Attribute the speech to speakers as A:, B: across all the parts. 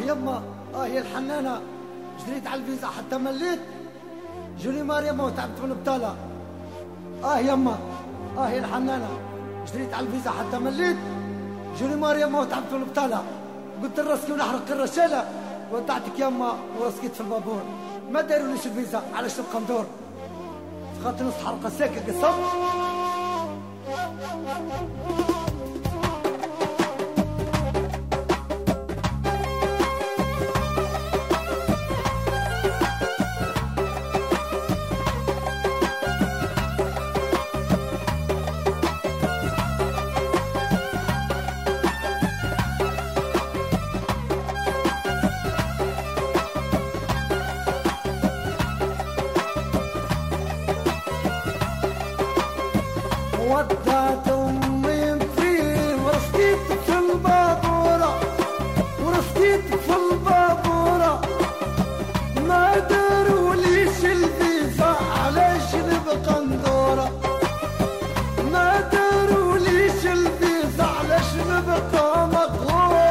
A: يما يا الحنانة، جريت على الفيزا حتى مليت. جوني مريم وتعبت من البطالة. يما يا الحنانة، جريت على الفيزا حتى مليت. جوني مريم وتعبت من البطالة. قلت لراسكي ونحرق الرشالة، ودعتك يما ورسكيت في البابور. ما داروليش الفيزا، علاش نبقى ندور؟ خاطر نص حلقة ساكة قصب. ودعت أمي فيه ورسكيت في البابورة، ورسكيت في البابورة. ما داروليش الفيزا، علاش نبقى ندورة؟ ما داروليش الفيزا، علاش نبقى مغرورة؟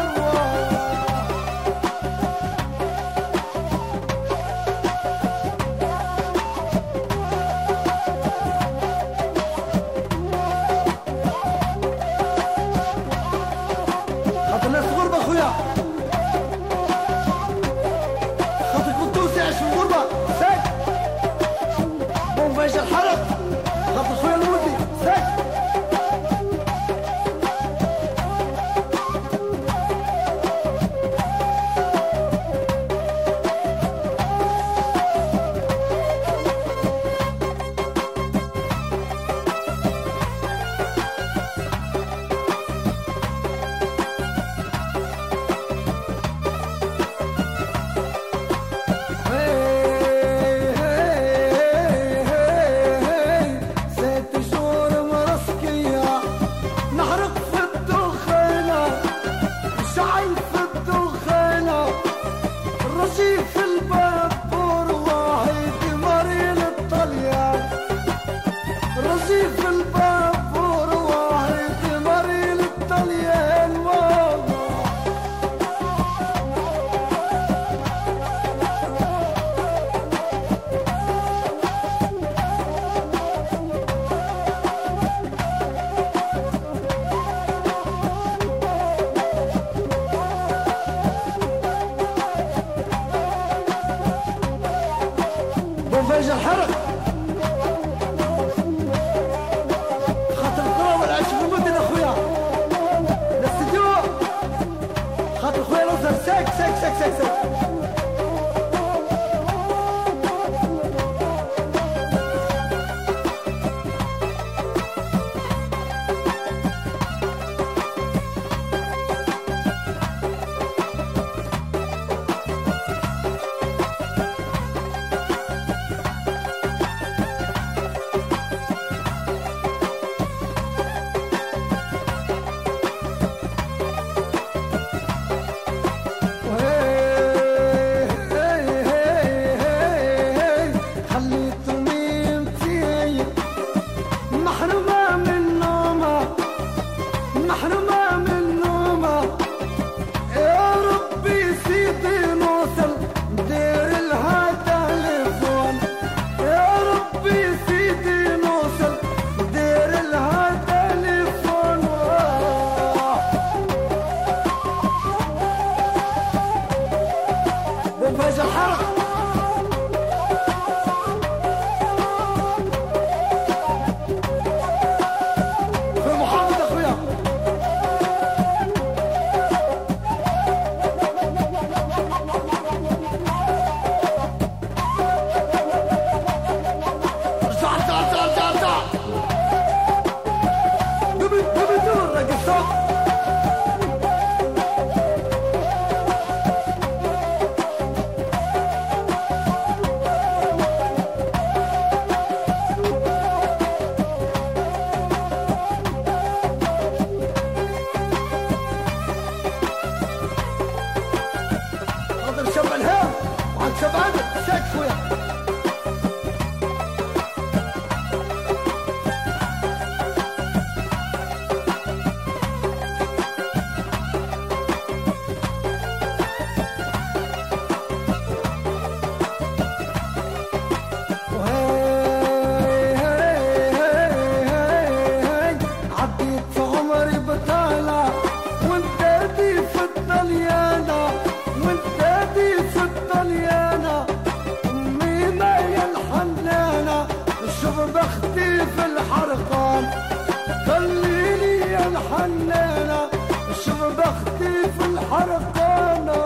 A: الحرقان خليني يا الحنانة شوف بختي في الحرقانة.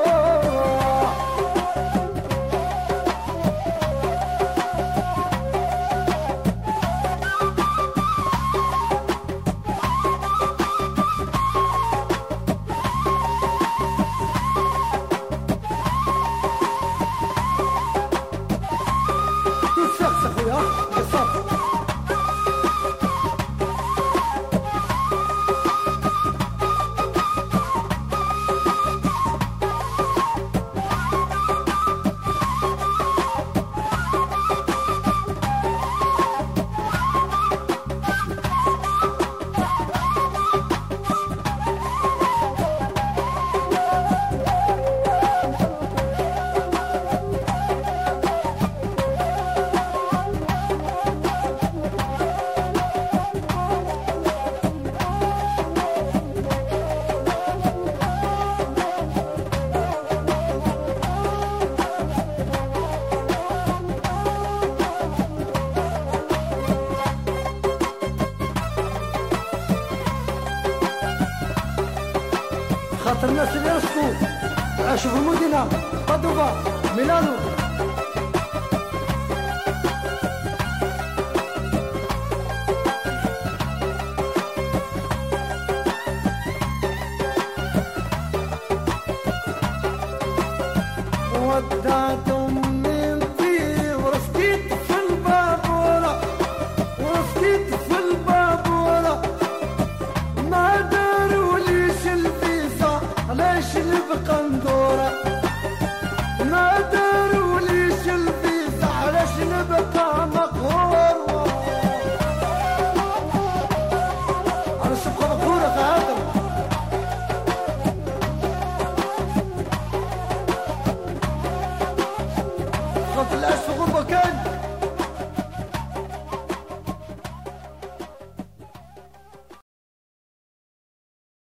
A: خاطر الناس اللي يرسكوا عاشوا في المدينة، بادوفا، ميلانو،